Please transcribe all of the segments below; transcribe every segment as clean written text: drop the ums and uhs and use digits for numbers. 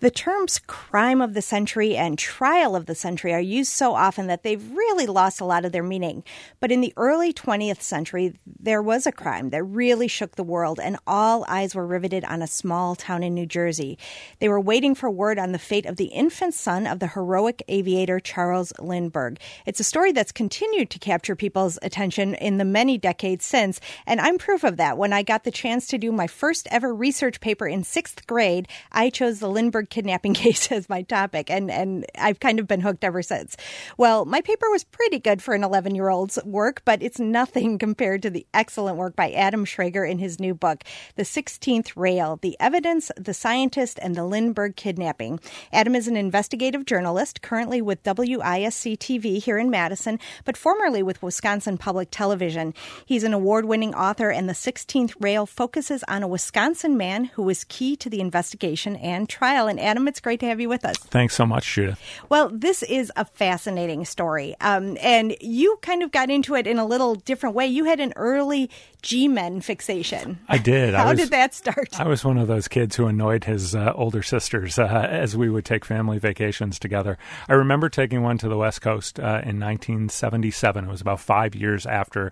The terms crime of the century and trial of the century are used so often that they've really lost a lot of their meaning. But in the early 20th century, there was a crime that really shook the world, and all eyes were riveted on a small town in New Jersey. They were waiting for word on the fate of the infant son of the heroic aviator Charles Lindbergh. It's a story that's continued to capture people's attention in the many decades since, and I'm proof of that. When I got the chance to do my first ever research paper in 6th grade, I chose the Lindbergh kidnapping case as my topic, and I've kind of been hooked ever since. Well, my paper was pretty good for an 11-year-old's work, but it's nothing compared to the excellent work by Adam Schrager in his new book, The 16th Rail, The Evidence, the Scientist, and the Lindbergh Kidnapping. Adam is an investigative journalist, currently with WISC-TV here in Madison, but formerly with Wisconsin Public Television. He's an award-winning author, and The 16th Rail focuses on a Wisconsin man who was key to the investigation and trial. And Adam, it's great to have you with us. Thanks so much, Judith. Well, this is a fascinating story. And you kind of got into it in a little different way. You had an early G-men fixation. I did. How did that start? I was one of those kids who annoyed his older sisters as we would take family vacations together. I remember taking one to the West Coast in 1977. It was about 5 years after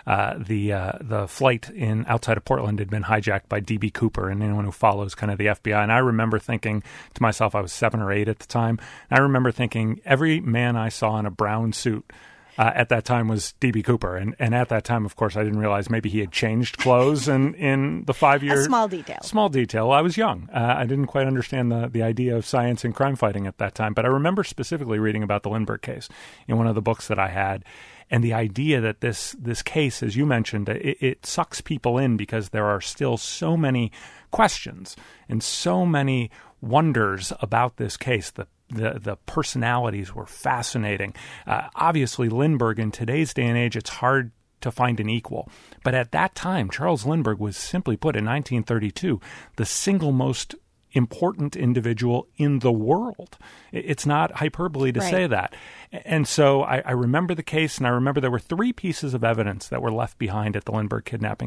the flight outside of Portland had been hijacked by D.B. Cooper, and anyone who follows kind of the FBI. And I remember thinking to myself, I was 7 or 8 at the time, and I remember thinking every man I saw in a brown suit at that time was D.B. Cooper. And at that time, of course, I didn't realize maybe he had changed clothes in the 5 years. A small detail. Small detail. I was young. I didn't quite understand the idea of science and crime fighting at that time. But I remember specifically reading about the Lindbergh case in one of the books that I had. And the idea that this case, as you mentioned, it sucks people in because there are still so many questions and so many wonders about this case. The personalities were fascinating. Obviously, Lindbergh, in today's day and age, it's hard to find an equal. But at that time, Charles Lindbergh was, simply put, in 1932, the single most important individual in the world. It's not hyperbole to say that. And so I remember the case, and I remember there were 3 pieces of evidence that were left behind at the Lindbergh kidnapping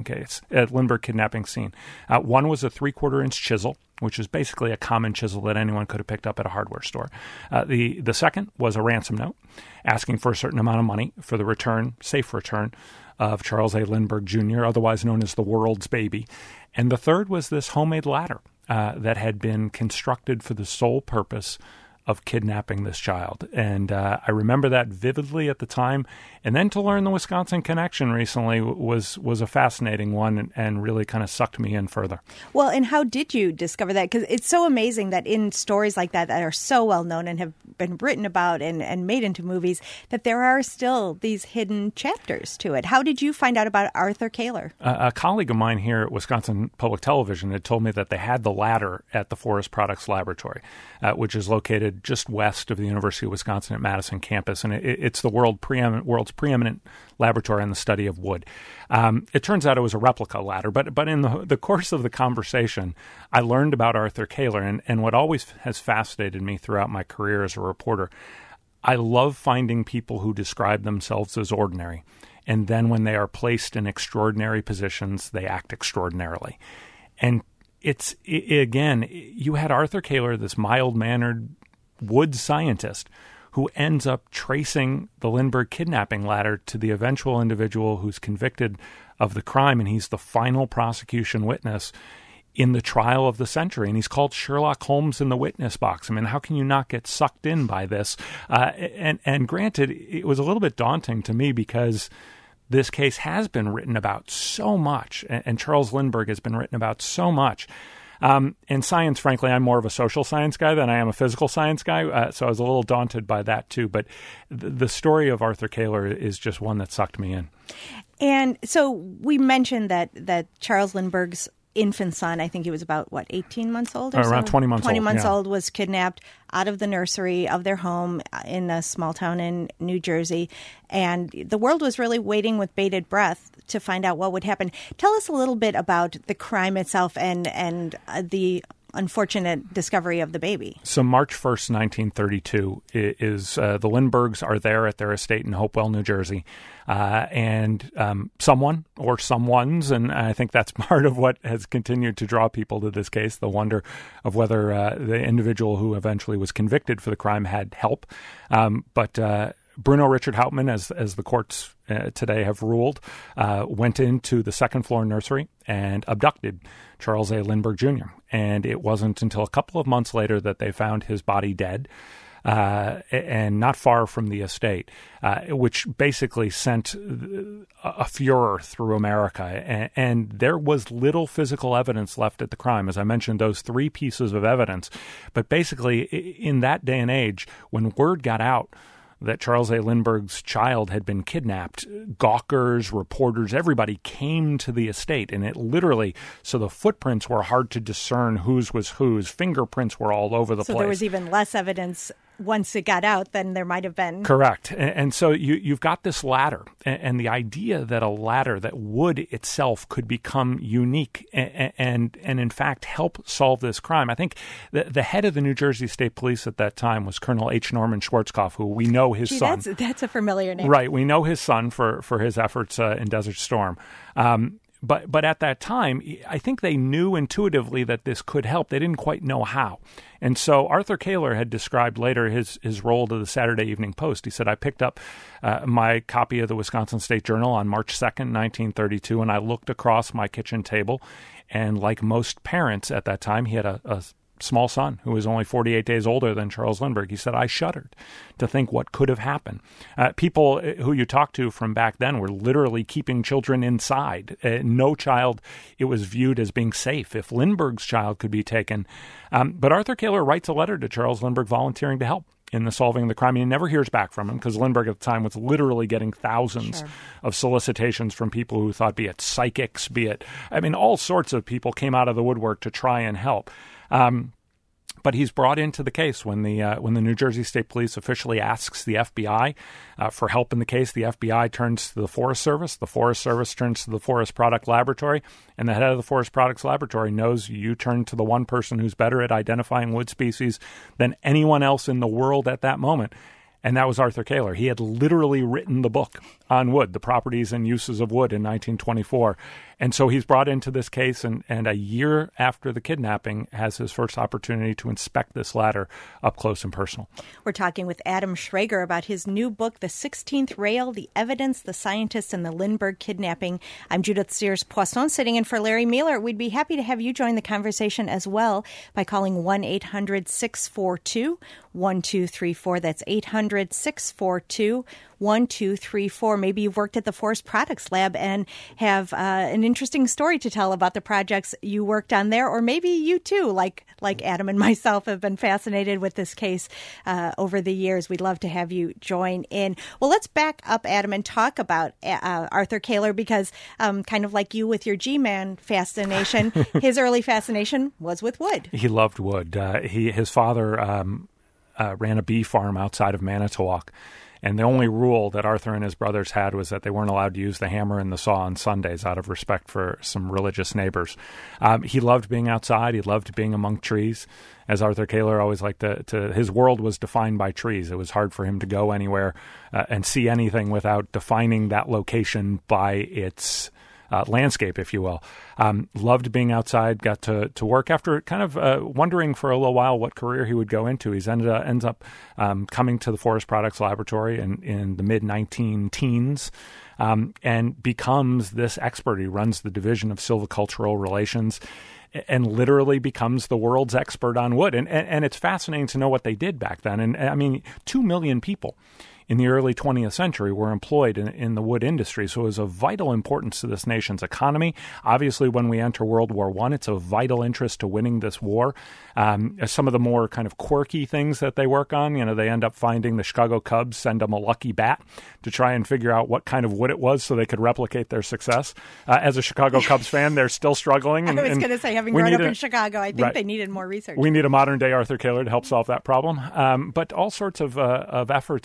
scene. One was a 3/4-inch chisel, which is basically a common chisel that anyone could have picked up at a hardware store. The second was a ransom note asking for a certain amount of money for the safe return of Charles A. Lindbergh Jr., otherwise known as the world's baby. And the third was this homemade ladder that had been constructed for the sole purpose of kidnapping this child. And I remember that vividly at the time. And then to learn the Wisconsin connection recently was a fascinating one and really kind of sucked me in further. Well, and how did you discover that? Because it's so amazing that in stories like that are so well known and have been written about and made into movies, that there are still these hidden chapters to it. How did you find out about Arthur Kaler? A colleague of mine here at Wisconsin Public Television had told me that they had the ladder at the Forest Products Laboratory, which is located just west of the University of Wisconsin at Madison campus, and it's the world's preeminent laboratory on the study of wood. It turns out it was a replica ladder, but in the course of the conversation, I learned about Arthur Kaler, and what always has fascinated me throughout my career as a reporter, I love finding people who describe themselves as ordinary, and then when they are placed in extraordinary positions, they act extraordinarily. And again, you had Arthur Kaler, this mild-mannered wood scientist, who ends up tracing the Lindbergh kidnapping ladder to the eventual individual who's convicted of the crime, and he's the final prosecution witness in the trial of the century, and he's called Sherlock Holmes in the witness box. I mean, how can you not get sucked in by this? And granted, it was a little bit daunting to me because this case has been written about so much, and Charles Lindbergh has been written about so much. In science, frankly, I'm more of a social science guy than I am a physical science guy, so I was a little daunted by that too. But the story of Arthur Kaler is just one that sucked me in. And so we mentioned that Charles Lindbergh's infant son, I think he was about, 18 months old or around 20 months old. 20 months old, was kidnapped out of the nursery of their home in a small town in New Jersey. And the world was really waiting with bated breath to find out what would happen. Tell us a little bit about the crime itself and the unfortunate discovery of the baby. So March 1st, 1932 is the Lindberghs are there at their estate in Hopewell, New Jersey. And someone or someones, and I think that's part of what has continued to draw people to this case, the wonder of whether the individual who eventually was convicted for the crime had help. But Bruno Richard Hauptmann, as the courts today have ruled, went into the second floor nursery and abducted Charles A. Lindbergh Jr. And it wasn't until a couple of months later that they found his body dead. And not far from the estate, which basically sent a furor through America. And there was little physical evidence left at the crime. As I mentioned, those three pieces of evidence. But basically, in that day and age, when word got out that Charles A. Lindbergh's child had been kidnapped, gawkers, reporters, everybody came to the estate. And it literally, so the footprints were hard to discern whose was whose. Fingerprints were all over the place. So there was even less evidence once it got out than there might have been. Correct. And so you've got this ladder, and the idea that a ladder, that wood itself could become unique and in fact help solve this crime. I think the head of the New Jersey State Police at that time was Colonel H. Norman Schwarzkopf, who we know his son. That's a familiar name. Right. We know his son for his efforts in Desert Storm. But at that time, I think they knew intuitively that this could help. They didn't quite know how. And so Arthur Kaler had described later his role to the Saturday Evening Post. He said, I picked up my copy of the Wisconsin State Journal on March 2nd, 1932, and I looked across my kitchen table. And like most parents at that time, he had a small son who was only 48 days older than Charles Lindbergh. He said, I shuddered to think what could have happened. People who you talked to from back then were literally keeping children inside. No child, it was viewed as being safe if Lindbergh's child could be taken. But Arthur Kaler writes a letter to Charles Lindbergh volunteering to help in the solving of the crime. He never hears back from him because Lindbergh at the time was literally getting thousands of solicitations from people who thought, be it psychics, all sorts of people came out of the woodwork to try and help. But he's brought into the case when the New Jersey State Police officially asks the FBI for help in the case. The FBI turns to the Forest Service. The Forest Service turns to the Forest Product Laboratory. And the head of the Forest Products Laboratory knows you turn to the one person who's better at identifying wood species than anyone else in the world at that moment. And that was Arthur Kaler. He had literally written the book on wood, The Properties and Uses of Wood, in 1924. And so he's brought into this case, and a year after the kidnapping has his first opportunity to inspect this ladder up close and personal. We're talking with Adam Schrager about his new book, The 16th Rail, The Evidence, the Scientists, and the Lindbergh Kidnapping. I'm Judith Sears-Poisson, sitting in for Larry Mailer. We'd be happy to have you join the conversation as well by calling 1-800-642-1234. That's 800-642-1234. Maybe you've worked at the Forest Products Lab and have an interesting story to tell about the projects you worked on there, or maybe you too, like Adam and myself, have been fascinated with this case over the years. We'd love to have you join in. Well, let's back up, Adam, and talk about Arthur Kaler, because kind of like you with your G-Man fascination, his early fascination was with wood. He loved wood. His father ran a bee farm outside of Manitowoc. And the only rule that Arthur and his brothers had was that they weren't allowed to use the hammer and the saw on Sundays out of respect for some religious neighbors. He loved being outside. He loved being among trees. As Arthur Kaler always liked his world was defined by trees. It was hard for him to go anywhere and see anything without defining that location by its landscape, if you will. Loved being outside, got to work after kind of wondering for a little while what career he would go into. He's ends up coming to the Forest Products Laboratory in the mid-19-teens and becomes this expert. He runs the Division of Silvicultural Relations and literally becomes the world's expert on wood. And it's fascinating to know what they did back then. And I mean, 2 million people in the early 20th century were employed in the wood industry. So it was of vital importance to this nation's economy. Obviously, when we enter World War I, it's of vital interest to winning this war. Some of the more kind of quirky things that they work on, they end up finding the Chicago Cubs send them a lucky bat to try and figure out what kind of wood it was so they could replicate their success. As a Chicago Cubs fan, they're still struggling. I was going to say, having grown up in Chicago, I think they needed more research. We need a modern-day Arthur Kaler to help solve that problem. But all sorts of efforts to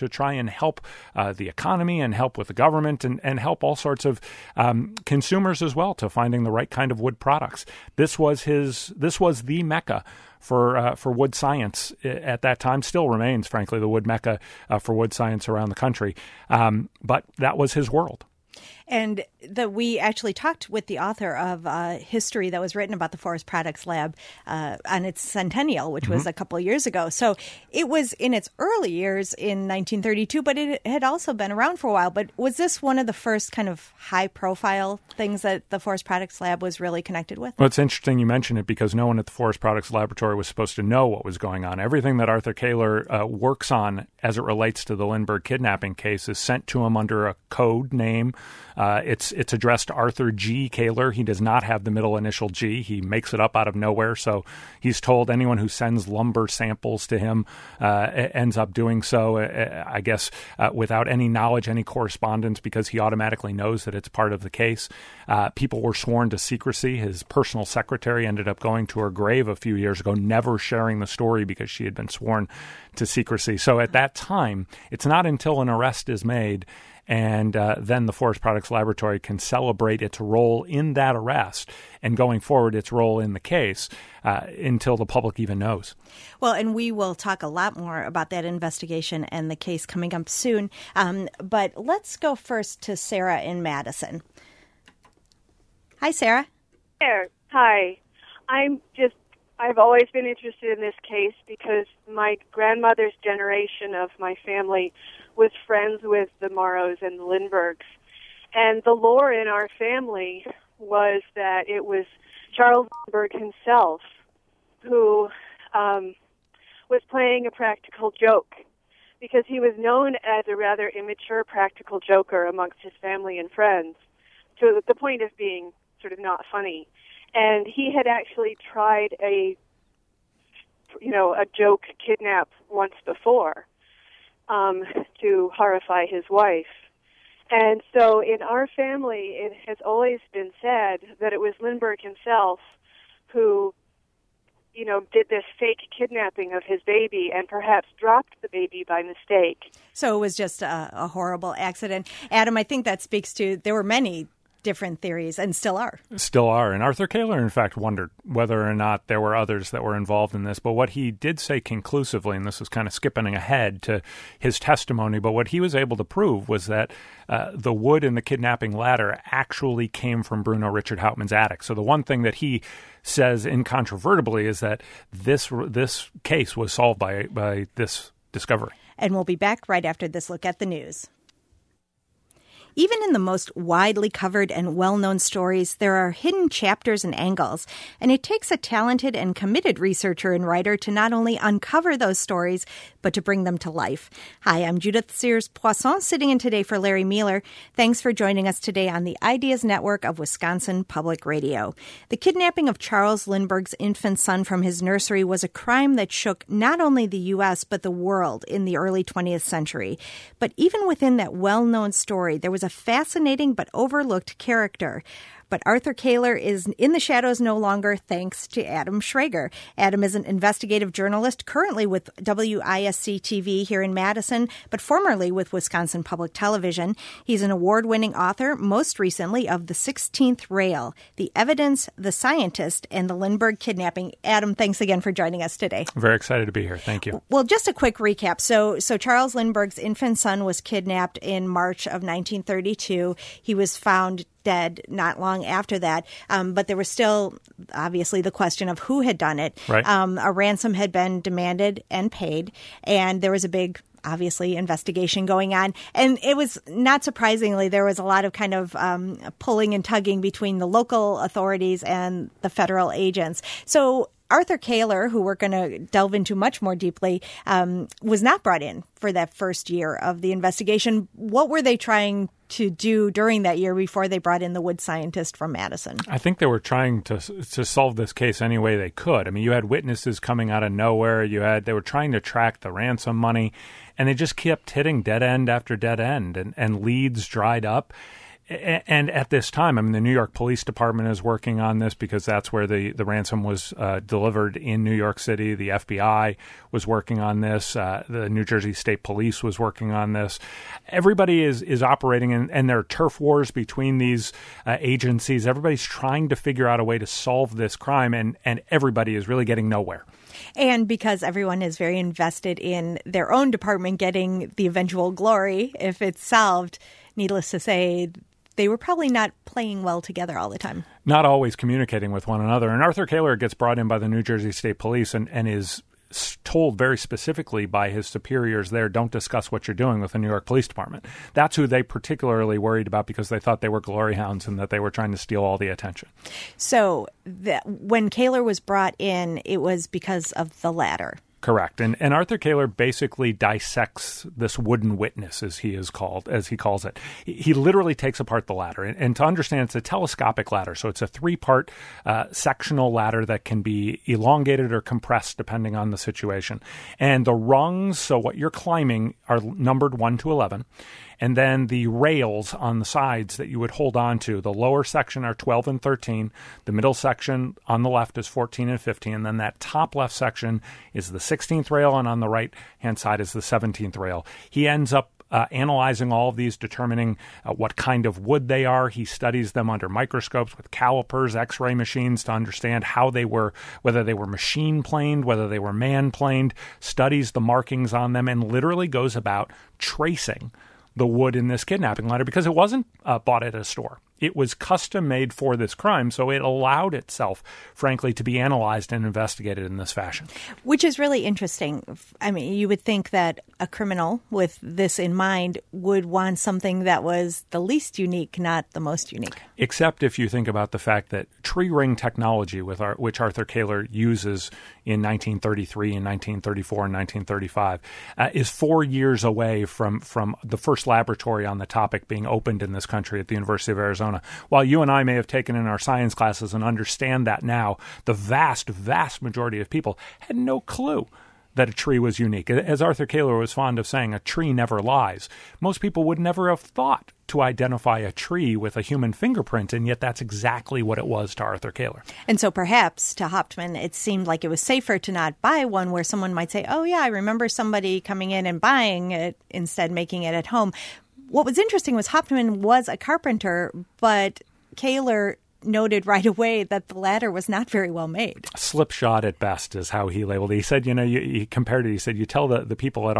to try and help the economy and help with the government and help all sorts of consumers as well to finding the right kind of wood products. This was the mecca for wood science at that time. Still remains, frankly, the wood mecca for wood science around the country. But that was his world. And we actually talked with the author of history that was written about the Forest Products Lab on its centennial, which was a couple of years ago. So it was in its early years in 1932, but it had also been around for a while. But was this one of the first kind of high-profile things that the Forest Products Lab was really connected with? Well, it's interesting you mention it because no one at the Forest Products Laboratory was supposed to know what was going on. Everything that Arthur Koehler works on as it relates to the Lindbergh kidnapping case is sent to him under a code name. It's addressed to Arthur G. Koehler. He does not have the middle initial G. He makes it up out of nowhere. So he's told anyone who sends lumber samples to him ends up doing so, I guess, without any knowledge, any correspondence, because he automatically knows that it's part of the case. People were sworn to secrecy. His personal secretary ended up going to her grave a few years ago, never sharing the story because she had been sworn to secrecy. So at that time, it's not until an arrest is made and then the Forest Products Laboratory can celebrate its role in that arrest and going forward its role in the case until the public even knows. Well, and we will talk a lot more about that investigation and the case coming up soon. But let's go first to Sarah in Madison. Hi, Sarah. There. Hi. I've always been interested in this case because my grandmother's generation of my family was friends with the Morrows and the Lindberghs. And the lore in our family was that it was Charles Lindbergh himself who was playing a practical joke, because he was known as a rather immature practical joker amongst his family and friends, to the point of being sort of not funny. And he had actually tried a joke kidnap once before to horrify his wife. And so in our family, it has always been said that it was Lindbergh himself who, did this fake kidnapping of his baby and perhaps dropped the baby by mistake. So it was just a horrible accident. Adam, I think that speaks to, there were many different theories and still are. And Arthur Koehler, in fact, wondered whether or not there were others that were involved in this. But what he did say conclusively, and this is kind of skipping ahead to his testimony, but what he was able to prove was that the wood in the kidnapping ladder actually came from Bruno Richard Hauptmann's attic. So the one thing that he says incontrovertibly is that this case was solved by this discovery. And we'll be back right after this look at the news. Even in the most widely covered and well-known stories, there are hidden chapters and angles, and it takes a talented and committed researcher and writer to not only uncover those stories, but to bring them to life. Hi, I'm Judith Sears-Poisson, sitting in today for Larry Mueller. Thanks for joining us today on the Ideas Network of Wisconsin Public Radio. The kidnapping of Charles Lindbergh's infant son from his nursery was a crime that shook not only the U.S., but the world in the early 20th century. But even within that well-known story, there was a fascinating but overlooked character. But Arthur Koehler is in the shadows no longer, thanks to Adam Schrager. Adam is an investigative journalist currently with WISC-TV here in Madison, but formerly with Wisconsin Public Television. He's an award-winning author, most recently of The 16th Rail, The Evidence, The Scientist, and the Lindbergh Kidnapping. Adam, thanks again for joining us today. Very excited to be here. Thank you. Well, just a quick recap. So Charles Lindbergh's infant son was kidnapped in March of 1932. He was found dead not long after that. But there was still, obviously, the question of who had done it. Right. A ransom had been demanded and paid, and there was a big, obviously, investigation going on. And it was, not surprisingly, there was a lot of kind of pulling and tugging between the local authorities and the federal agents. So Arthur Koehler, who we're going to delve into much more deeply, was not brought in for that first year of the investigation. What were they trying to do during that year before they brought in the wood scientist from Madison? I think they were trying to solve this case any way they could. I mean, you had witnesses coming out of nowhere. They were trying to track the ransom money, and they just kept hitting dead end after dead end, and leads dried up. And at this time, I mean, the New York Police Department is working on this because that's where the ransom was delivered in New York City. The FBI was working on this. The New Jersey State Police was working on this. Everybody is operating, and there are turf wars between these agencies. Everybody's trying to figure out a way to solve this crime, and everybody is really getting nowhere. And because everyone is very invested in their own department getting the eventual glory if it's solved, needless to say, they were probably not playing well together all the time. Not always communicating with one another. And Arthur Koehler gets brought in by the New Jersey State Police and is told very specifically by his superiors there, don't discuss what you're doing with the New York Police Department. That's who they particularly worried about because they thought they were glory hounds and that they were trying to steal all the attention. So when Koehler was brought in, it was because of the ladder. Correct. And Arthur Koehler basically dissects this wooden witness, as he calls it. He literally takes apart the ladder. And to understand, it's a telescopic ladder. So it's a 3-part sectional ladder that can be elongated or compressed depending on the situation. And the rungs, so what you're climbing, are numbered 1 to 11. And then the rails on the sides that you would hold on to, the lower section are 12 and 13. The middle section on the left is 14 and 15. And then that top left section is the 16th rail, and on the right-hand side is the 17th rail. He ends up analyzing all of these, determining what kind of wood they are. He studies them under microscopes with calipers, X-ray machines to understand how they were, whether they were machine-planed, whether they were man-planed, studies the markings on them, and literally goes about tracing the wood in this kidnapping ladder because it wasn't bought at a store. It was custom made for this crime, so it allowed itself, frankly, to be analyzed and investigated in this fashion. Which is really interesting. I mean, you would think that a criminal with this in mind would want something that was the least unique, not the most unique. Except if you think about the fact that tree ring technology, which Arthur Koehler uses in 1933 and 1934 and 1935, is 4 years away from the first laboratory on the topic being opened in this country at the University of Arizona. While you and I may have taken in our science classes and understand that now, the vast, vast majority of people had no clue that a tree was unique. As Arthur Koehler was fond of saying, a tree never lies. Most people would never have thought to identify a tree with a human fingerprint, and yet that's exactly what it was to Arthur Koehler. And so perhaps to Hauptmann, it seemed like it was safer to not buy one where someone might say, oh, yeah, I remember somebody coming in and buying it, instead making it at home. What was interesting was Hauptmann was a carpenter, but Koehler noted right away that the ladder was not very well made. Slipshod at best is how he labeled it. He said, he compared it. He said, you tell the people at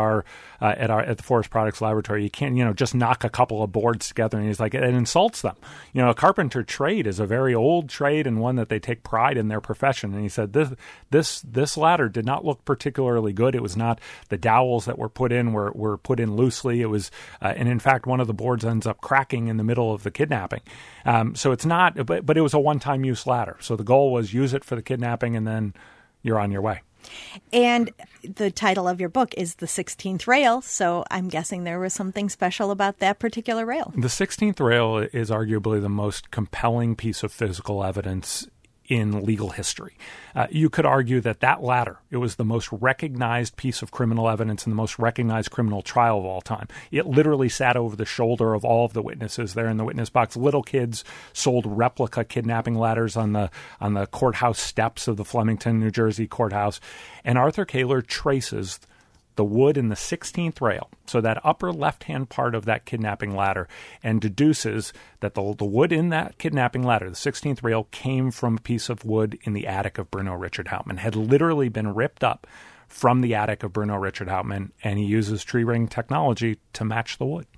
the Forest Products Laboratory, you can't, just knock a couple of boards together. And he's like, it insults them. A carpenter trade is a very old trade and one that they take pride in their profession. And he said, this ladder did not look particularly good. It was not, the dowels that were put in were put in loosely. It was, and in fact, one of the boards ends up cracking in the middle of the kidnapping. So it's not, but it was a one-time use ladder. So the goal was use it for the kidnapping and then you're on your way. And the title of your book is The 16th Rail, so I'm guessing there was something special about that particular rail. The 16th rail is arguably the most compelling piece of physical evidence in legal history. You could argue that ladder, it was the most recognized piece of criminal evidence and the most recognized criminal trial of all time. It literally sat over the shoulder of all of the witnesses there in the witness box. Little kids sold replica kidnapping ladders on the courthouse steps of the Flemington, New Jersey courthouse. And Arthur Koehler traces the wood in the 16th rail, so that upper left-hand part of that kidnapping ladder, and deduces that the wood in that kidnapping ladder, the 16th rail, came from a piece of wood in the attic of Bruno Richard Hauptmann, had literally been ripped up from the attic of Bruno Richard Hauptmann, and he uses tree ring technology to match the wood.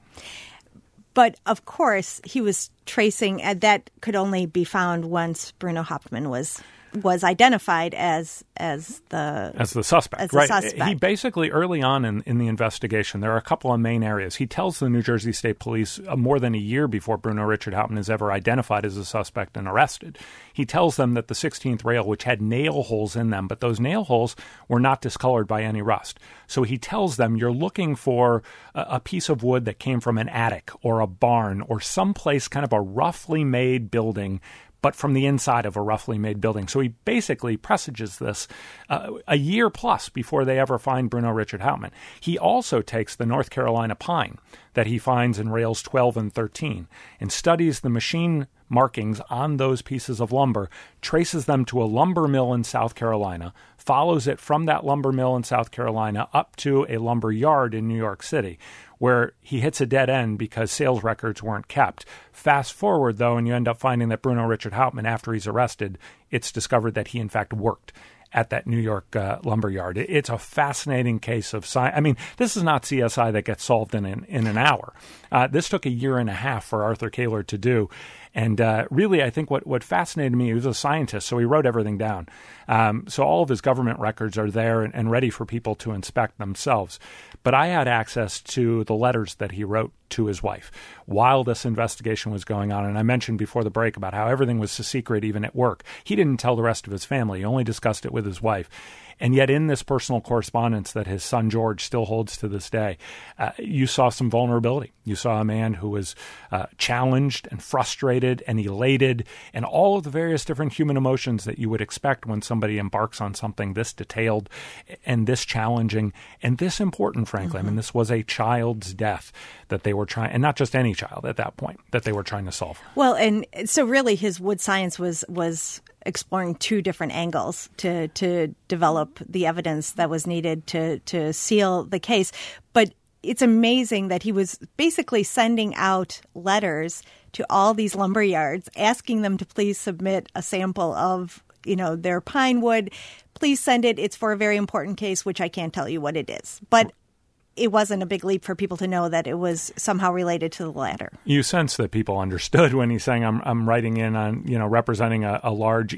But, of course, he was tracing, that could only be found once Bruno Hauptmann was identified as the suspect. He basically, early on in the investigation, there are a couple of main areas. He tells the New Jersey State Police more than a year before Bruno Richard Hauptmann is ever identified as a suspect and arrested. He tells them that the 16th rail, which had nail holes in them, but those nail holes were not discolored by any rust. So he tells them, you're looking for a piece of wood that came from an attic or a barn or someplace, kind of a roughly made building, but from the inside of a roughly made building. So he basically presages this a year plus before they ever find Bruno Richard Hauptmann. He also takes the North Carolina pine that he finds in rails 12 and 13 and studies the machine markings on those pieces of lumber, traces them to a lumber mill in South Carolina, follows it from that lumber mill in South Carolina up to a lumber yard in New York City, where he hits a dead end because sales records weren't kept. Fast forward, though, and you end up finding that Bruno Richard Hauptmann, after he's arrested, it's discovered that he, in fact, worked at that New York lumber yard. It's a fascinating case of science. I mean, this is not CSI that gets solved in an hour. This took a year and a half for Arthur Koehler to do. And really, I think what fascinated me, he was a scientist, so he wrote everything down. So all of his government records are there and ready for people to inspect themselves. But I had access to the letters that he wrote to his wife while this investigation was going on. And I mentioned before the break about how everything was a secret, even at work. He didn't tell the rest of his family. He only discussed it with his wife. And yet in this personal correspondence that his son George still holds to this day, you saw some vulnerability. You saw a man who was challenged and frustrated and elated and all of the various different human emotions that you would expect when somebody embarks on something this detailed and this challenging and this important, frankly. I mean, this was a child's death that they were trying, and not just any child at that point, that they were trying to solve. Well, and so really his wood science was exploring two different angles to develop the evidence that was needed to seal the case. But it's amazing that he was basically sending out letters to all these lumber yards, asking them to please submit a sample of, their pine wood. Please send it. It's for a very important case, which I can't tell you what it is. But it wasn't a big leap for people to know that it was somehow related to the latter. You sense that people understood when he's saying, I'm writing in on, representing a large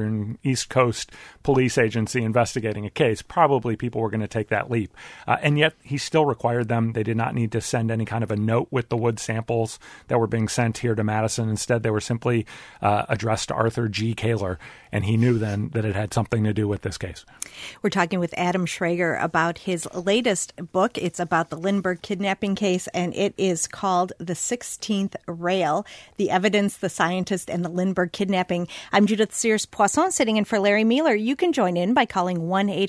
East Coast police agency investigating a case. Probably people were going to take that leap. And yet he still required them. They did not need to send any kind of a note with the wood samples that were being sent here to Madison. Instead, they were simply addressed to Arthur G. Koehler. And he knew then that it had something to do with this case. We're talking with Adam Schrager about his latest book. It's about the Lindbergh kidnapping case, and it is called The 16th Rail, The Evidence, the Scientist, and the Lindbergh Kidnapping. I'm Judith Sears-Poisson, sitting in for Larry Mueller. You can join in by calling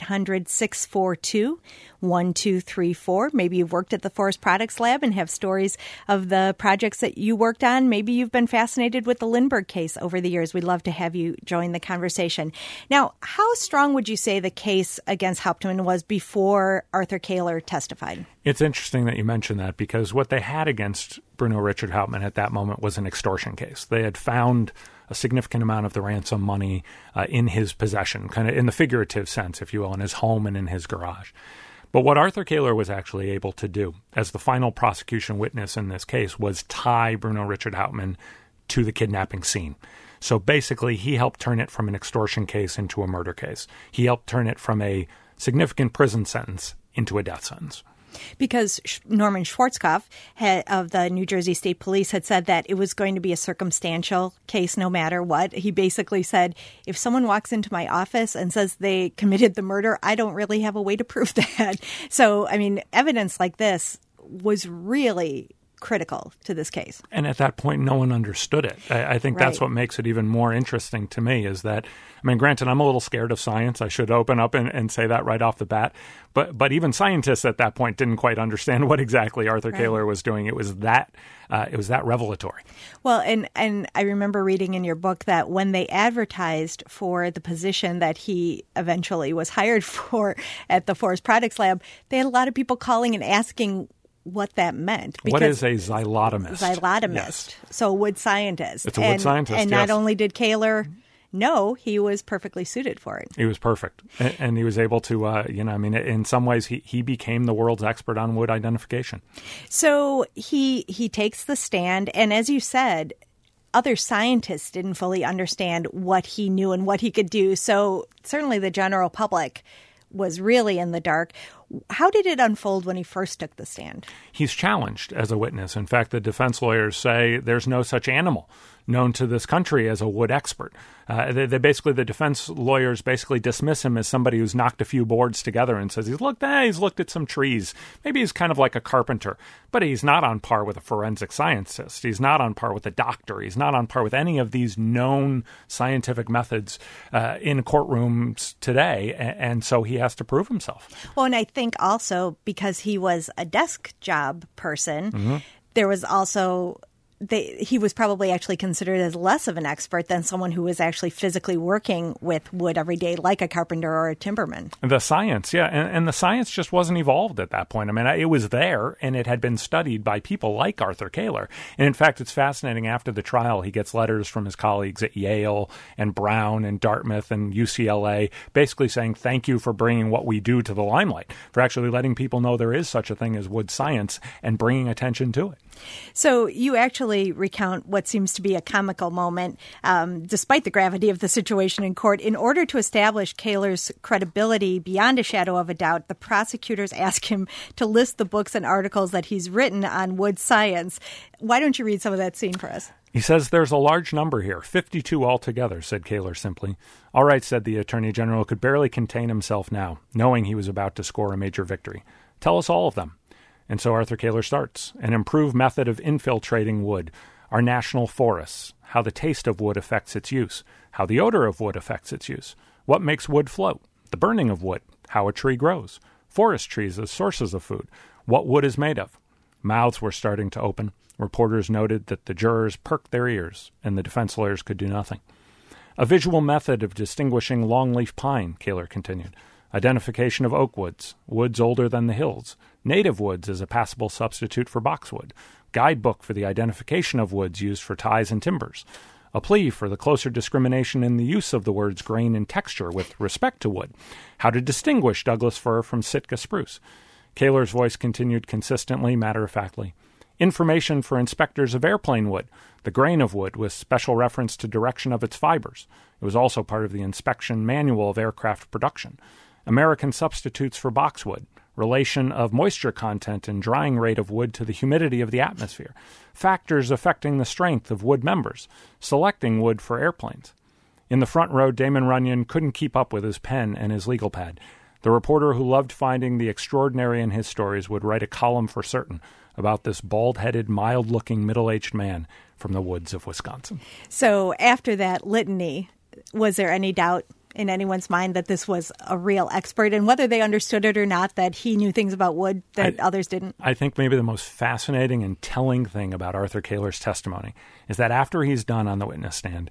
1-800-642-1234. Maybe you've worked at the Forest Products Lab and have stories of the projects that you worked on. Maybe you've been fascinated with the Lindbergh case over the years. We'd love to have you join the conversation. Now, how strong would you say the case against Hauptmann was before Arthur Koehler testified? It's interesting that you mentioned that, because what they had against Bruno Richard Hauptmann at that moment was an extortion case. They had found a significant amount of the ransom money in his possession, kind of in the figurative sense, if you will, in his home and in his garage. But what Arthur Koehler was actually able to do as the final prosecution witness in this case was tie Bruno Richard Hauptmann to the kidnapping scene. So basically, he helped turn it from an extortion case into a murder case. He helped turn it from a significant prison sentence into a death sentence. Because Norman Schwarzkopf of the New Jersey State Police had said that it was going to be a circumstantial case no matter what. He basically said, if someone walks into my office and says they committed the murder, I don't really have a way to prove that. So, I mean, evidence like this was really critical to this case. And at that point, no one understood it. I think that's what makes it even more interesting to me is that, I mean, granted, I'm a little scared of science. I should open up and say that right off the bat. But even scientists at that point didn't quite understand what exactly Arthur Koehler was doing. It was that revelatory. Well, and I remember reading in your book that when they advertised for the position that he eventually was hired for at the Forest Products Lab, they had a lot of people calling and asking what that meant. What is a xylotomist? Xylotomist. Yes. So a wood scientist. It's a wood scientist, And not only did Koehler know, he was perfectly suited for it. He was perfect. And he was able to, in some ways, he became the world's expert on wood identification. So he takes the stand, and as you said, other scientists didn't fully understand what he knew and what he could do. So certainly the general public was really in the dark. How did it unfold when he first took the stand? He's challenged as a witness. In fact, the defense lawyers say there's no such animal known to this country as a wood expert. The defense lawyers basically dismiss him as somebody who's knocked a few boards together and says he's looked at some trees. Maybe he's kind of like a carpenter, but he's not on par with a forensic scientist. He's not on par with a doctor. He's not on par with any of these known scientific methods in courtrooms today, and so he has to prove himself. Well, and I think also because he was a desk job person, there was also he was probably actually considered as less of an expert than someone who was actually physically working with wood every day, like a carpenter or a timberman. The science, yeah, and the science just wasn't evolved at that point. I mean, it was there, and it had been studied by people like Arthur Koehler. And in fact, it's fascinating. After the trial, he gets letters from his colleagues at Yale and Brown and Dartmouth and UCLA, basically saying thank you for bringing what we do to the limelight, for actually letting people know there is such a thing as wood science and bringing attention to it. So you actually recount what seems to be a comical moment, despite the gravity of the situation in court. In order to establish Koehler's credibility beyond a shadow of a doubt, the prosecutors ask him to list the books and articles that he's written on wood science. Why don't you read some of that scene for us? He says there's a large number here, 52 altogether, said Koehler simply. All right, said the Attorney General, could barely contain himself now, knowing he was about to score a major victory. Tell us all of them. And so Arthur Koehler starts. An improved method of infiltrating wood, our national forests, how the taste of wood affects its use, how the odor of wood affects its use, what makes wood float, the burning of wood, how a tree grows, forest trees as sources of food, what wood is made of. Mouths were starting to open. Reporters noted that the jurors perked their ears, and the defense lawyers could do nothing. A visual method of distinguishing longleaf pine, Koehler continued. Identification of oak woods, woods older than the hills, native woods as a passable substitute for boxwood, guidebook for the identification of woods used for ties and timbers, a plea for the closer discrimination in the use of the words grain and texture with respect to wood, how to distinguish Douglas fir from Sitka spruce. Koehler's voice continued consistently, matter-of-factly. Information for inspectors of airplane wood, the grain of wood with special reference to direction of its fibers. It was also part of the inspection manual of aircraft production. American substitutes for boxwood, relation of moisture content and drying rate of wood to the humidity of the atmosphere, factors affecting the strength of wood members, selecting wood for airplanes. In the front row, Damon Runyon couldn't keep up with his pen and his legal pad. The reporter who loved finding the extraordinary in his stories would write a column for certain about this bald-headed, mild-looking, middle-aged man from the woods of Wisconsin. So after that litany, was there any doubt in anyone's mind that this was a real expert, and whether they understood it or not, that he knew things about wood that others didn't? I think maybe the most fascinating and telling thing about Arthur Koehler's testimony is that after he's done on the witness stand,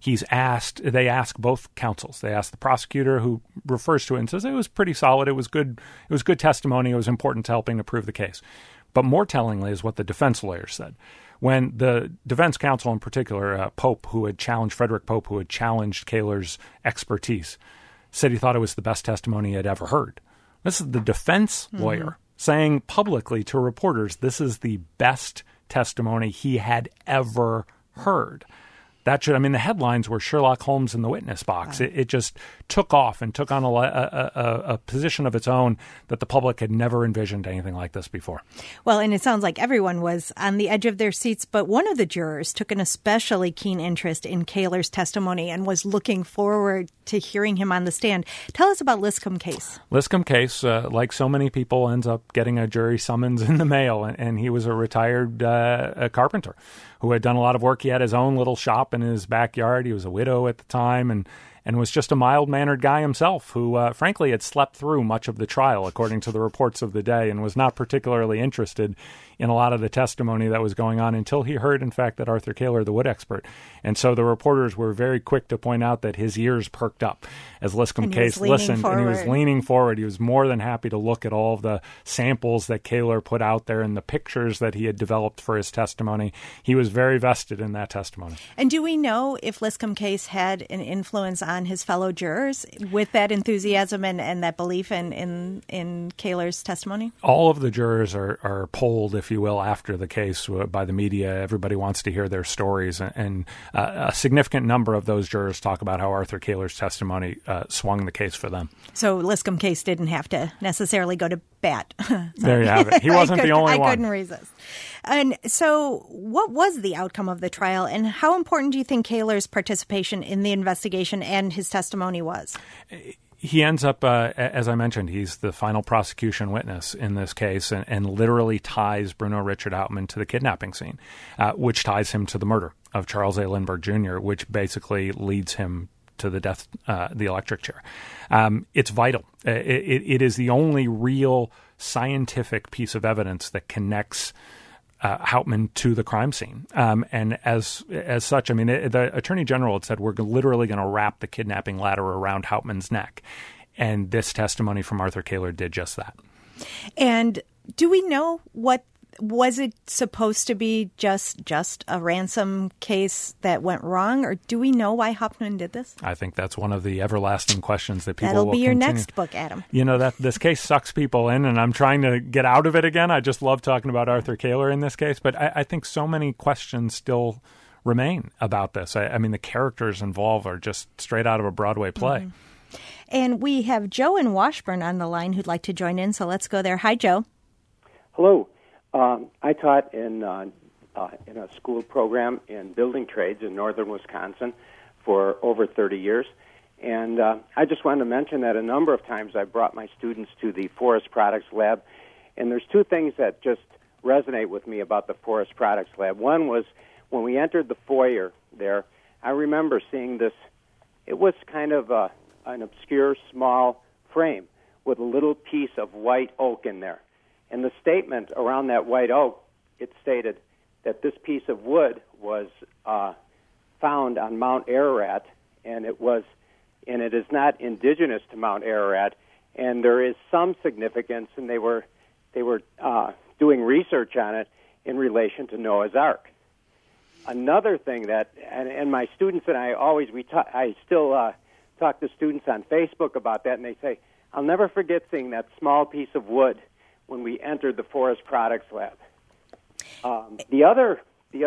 they ask both counsels. They ask the prosecutor, who refers to it and says it was pretty solid, it was good testimony, it was important to helping to prove the case. But more tellingly is what the defense lawyers said. When the defense counsel, in particular, Frederick Pope, who had challenged Koehler's expertise, said he thought it was the best testimony he had ever heard. This is the defense lawyer saying publicly to reporters, this is the best testimony he had ever heard. The headlines were Sherlock Holmes in the witness box. Wow. It just took off and took on a position of its own that the public had never envisioned anything like this before. Well, and it sounds like everyone was on the edge of their seats, but one of the jurors took an especially keen interest in Koehler's testimony and was looking forward to hearing him on the stand. Tell us about Liscombe Case. Liscombe Case, like so many people, ends up getting a jury summons in the mail, and he was a retired carpenter who had done a lot of work. He had his own little shop in his backyard. He was a widow at the time and was just a mild-mannered guy himself who, frankly, had slept through much of the trial, according to the reports of the day, and was not particularly interested in a lot of the testimony that was going on until he heard, in fact, that Arthur Koehler, the wood expert. And so the reporters were very quick to point out that his ears perked up as Liscombe Case listened, and he was leaning forward. He was more than happy to look at all of the samples that Koehler put out there and the pictures that he had developed for his testimony. He was very vested in that testimony. And do we know if Liscombe Case had an influence on on his fellow jurors with that enthusiasm and that belief in Kaler's testimony? All of the jurors are polled, if you will, after the case by the media. Everybody wants to hear their stories, and a significant number of those jurors talk about how Arthur Kaler's testimony swung the case for them. So Liscombe case didn't have to necessarily go to bat. There you have it. He wasn't the only one. I couldn't resist. And so what was the outcome of the trial, and how important do you think Kaler's participation in the investigation and his testimony was? He ends up, as I mentioned, he's the final prosecution witness in this case and literally ties Bruno Richard Hauptmann to the kidnapping scene, which ties him to the murder of Charles A. Lindbergh Jr., which basically leads him to the death, the electric chair. It's vital. It is the only real scientific piece of evidence that connects Hauptmann to the crime scene. And as such, I mean, the Attorney General had said, we're literally going to wrap the kidnapping ladder around Hauptmann's neck. And this testimony from Arthur Kaler did just that. And do we know was it supposed to be just a ransom case that went wrong, or do we know why Hauptmann did this? I think that's one of the everlasting questions that people will will be your continue. next book, Adam. You know, that this case sucks people in, and I'm trying to get out of it again. I just love talking about Arthur Kaler in this case, but I think so many questions still remain about this. I mean, the characters involved are just straight out of a Broadway play. Mm-hmm. And we have Joe in Washburn on the line who'd like to join in, so let's go there. Hi, Joe. Hello. I taught in a school program in building trades in northern Wisconsin for over 30 years. And I just wanted to mention that a number of times I brought my students to the Forest Products Lab. And there's two things that just resonate with me about the Forest Products Lab. One was when we entered the foyer there, I remember seeing this. It was kind of an obscure small frame with a little piece of white oak in there. And the statement around that white oak, it stated that this piece of wood was found on Mount Ararat, and it is not indigenous to Mount Ararat, and there is some significance, and they were doing research on it in relation to Noah's Ark. Another thing that, and my students and I I still talk to students on Facebook about that, and they say, I'll never forget seeing that small piece of wood when we entered the Forest Products Lab. The other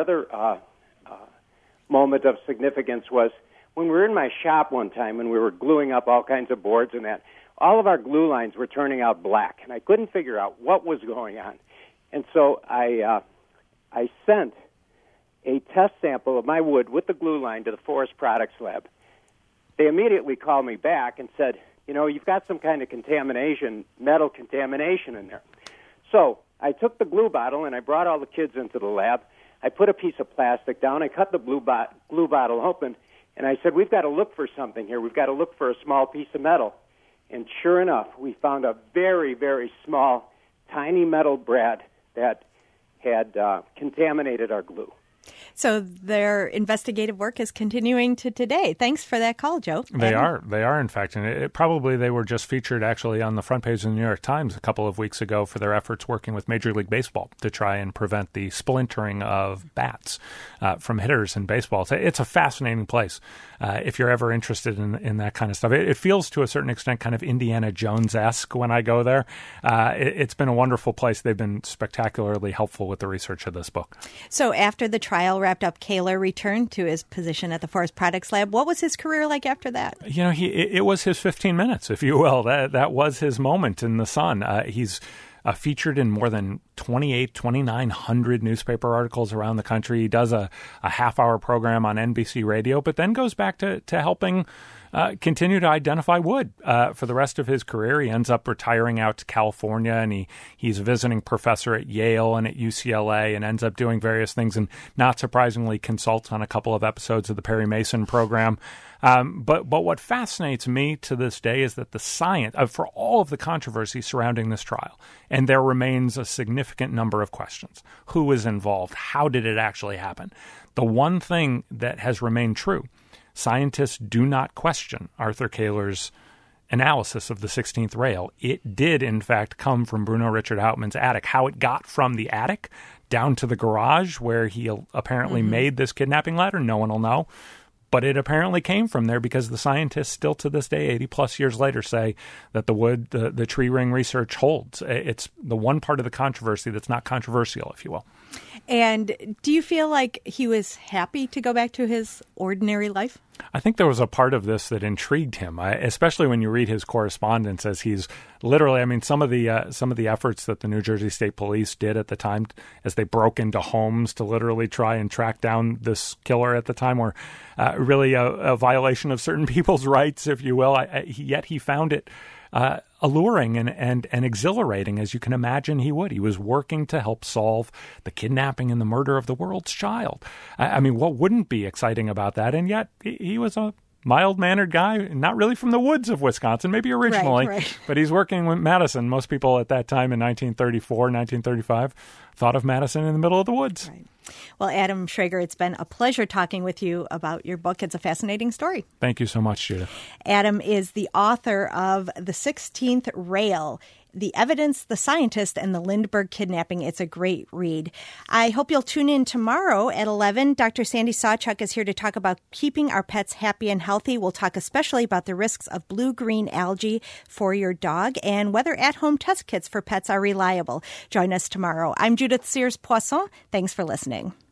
moment of significance was when we were in my shop one time and we were gluing up all kinds of boards and that. All of our glue lines were turning out black, and I couldn't figure out what was going on. And so I sent a test sample of my wood with the glue line to the Forest Products Lab. They immediately called me back and said, you know, you've got some kind of contamination, metal contamination in there. So I took the glue bottle and I brought all the kids into the lab. I put a piece of plastic down. I cut the glue bottle open, and I said, we've got to look for something here. We've got to look for a small piece of metal. And sure enough, we found a very, very small, tiny metal brad that had contaminated our glue. So their investigative work is continuing to today. Thanks for that call, Joe. They are, in fact. And they were just featured actually on the front page of the New York Times a couple of weeks ago for their efforts working with Major League Baseball to try and prevent the splintering of bats from hitters in baseball. It's a fascinating place if you're ever interested in that kind of stuff. It feels to a certain extent kind of Indiana Jones-esque when I go there. It's been a wonderful place. They've been spectacularly helpful with the research of this book. So after the trial wrapped up, Kaler returned to his position at the Forest Products Lab. What was his career like after that? You know, it was his 15 minutes, if you will. That was his moment in the sun. He's featured in more than 2,900 newspaper articles around the country. He does a half-hour program on NBC Radio, but then goes back to helping continue to identify wood for the rest of his career. He ends up retiring out to California, and he's a visiting professor at Yale and at UCLA, and ends up doing various things, and not surprisingly consults on a couple of episodes of the Perry Mason program. But what fascinates me to this day is that the science, for all of the controversy surrounding this trial, and there remains a significant number of questions. Who was involved? How did it actually happen? The one thing that has remained true, scientists do not question Arthur Kaler's analysis of the 16th rail. It did, in fact, come from Bruno Richard Hauptmann's attic. How it got from the attic down to the garage where he apparently made this kidnapping ladder, no one will know. But it apparently came from there because the scientists still to this day, 80 plus years later, say that the tree ring research holds. It's the one part of the controversy that's not controversial, if you will. And do you feel like he was happy to go back to his ordinary life? I think there was a part of this that intrigued him, especially when you read his correspondence, as he's literally, I mean, some of the efforts that the New Jersey State Police did at the time as they broke into homes to literally try and track down this killer at the time were really a violation of certain people's rights, if you will. Yet he found it alluring and exhilarating, as you can imagine he would. He was working to help solve the kidnapping and the murder of the world's child. I mean, what wouldn't be exciting about that? And yet he was a mild-mannered guy, not really from the woods of Wisconsin, maybe originally, right. But he's working with Madison. Most people at that time in 1934, 1935 thought of Madison in the middle of the woods. Right. Well, Adam Schrager, it's been a pleasure talking with you about your book. It's a fascinating story. Thank you so much, Judith. Adam is the author of The 16th Rail, The Evidence, the Scientist, and the Lindbergh Kidnapping. It's a great read. I hope you'll tune in tomorrow at 11. Dr. Sandy Sawchuk is here to talk about keeping our pets happy and healthy. We'll talk especially about the risks of blue-green algae for your dog and whether at-home test kits for pets are reliable. Join us tomorrow. I'm Judith Sears-Poisson. Thanks for listening.